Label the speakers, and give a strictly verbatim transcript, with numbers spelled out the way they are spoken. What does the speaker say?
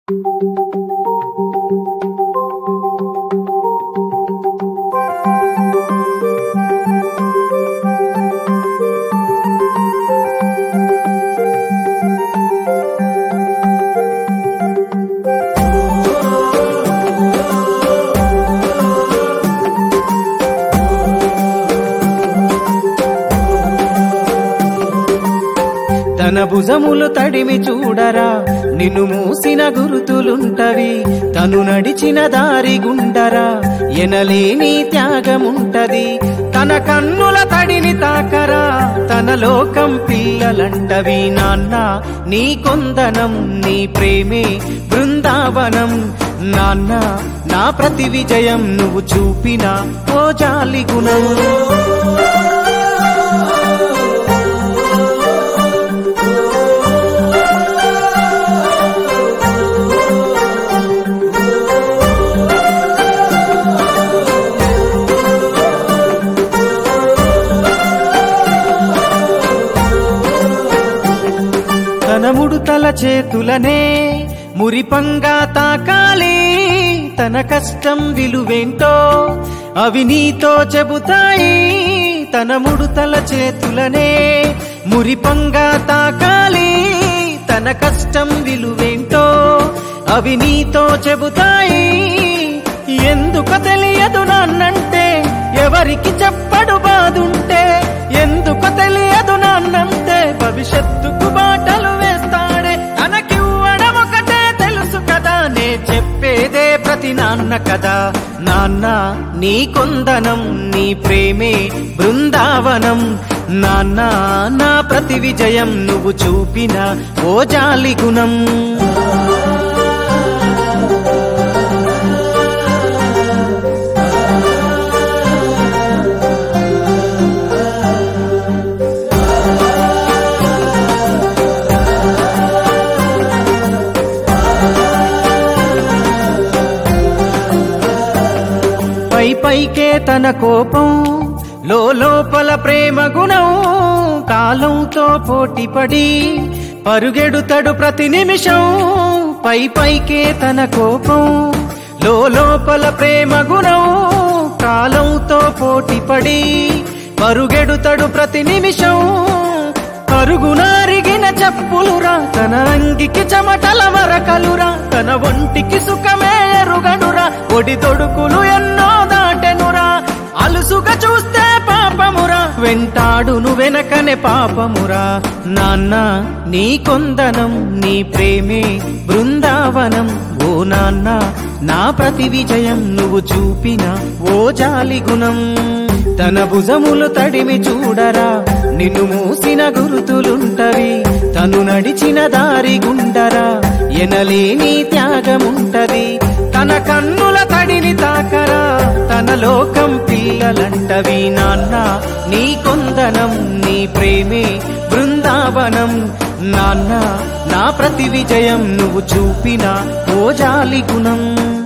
Speaker 1: తన భుజములు తడిమి చూడరా నిన్ను మూసిన గురుతులుంటవి తను నడిచిన దారి గుండరా ఎనలేని త్యాగముంటది తన కన్నుల తడిని తాకరా తన లోకం పిల్లలంటవి నాన్న నీ కొందనం నీ ప్రేమే బృందావనం నాన్న నా ప్రతి విజయం నువ్వు చూపిన ఓ జాలి గుణం తన ముడుతల చేతులనే మురిపంగా తాకాలి తన కష్టం విలువేంటో అవి నీతో చెబుతాయి తన ముడుతల చేతులనే మురిపంగా తాకాలి తన కష్టం విలువేంటో అవి నీతో చెబుతాయి ఎందుకు తెలియదు నాన్నంటే ఎవరికి చెప్పడు బాదుంటే ఎందుకు తెలియదు నాన్నంటే భవిష్యత్తుకు బాటలు వేస్తాడే తనకివ్వడం ఒకటే తెలుసు కదా నే చెప్పేదే ప్రతి నాన్న కదా నాన్న నీ కొందనం నీ ప్రేమే బృందావనం నాన్న నా ప్రతి విజయం నువ్వు చూపిన ఓ జాలి గుణం పై పైకే తన కోపం లోపల ప్రేమ గుణం కాలంతో పోటీపడి పరుగెడుతడు ప్రతి నిమిషం పై పైకే తన కోపం లోపల ప్రేమ గుణం కాలంతో పోటీపడి పరుగెడుతడు ప్రతి నిమిషం పరుగునారిగిన చెప్పులురా తన అంగికి చెమటల వరకలురా తన ఒంటికి సుఖమే ఎరుగనురా ఒడి తొడుకులు ఎన్నో దాటెనురా అలుసుగా చూస్తే పాపమురా వెంటాడును వెనకనే పాపమురా నాన్న నీ కొందనం నీ ప్రేమే బృందావనం ఓ నాన్న నా ప్రతి విజయం నువ్వు చూపిన ఓ జాలి గుణం తన భుజములు తడిమి చూడరా నిన్ను మూసిన గురుతులుంటవి తను నడిచిన దారి గుండరా ఎనలేని త్యాగముంటది తన కన్నుల తడిని తాకరా తన లోకం పిల్లలంటవి నాన్న నీ కొందనం నీ ప్రేమే బృందావనం నాన్న నా ప్రతి విజయం నువ్వు చూపిన ఓ జాలి గుణం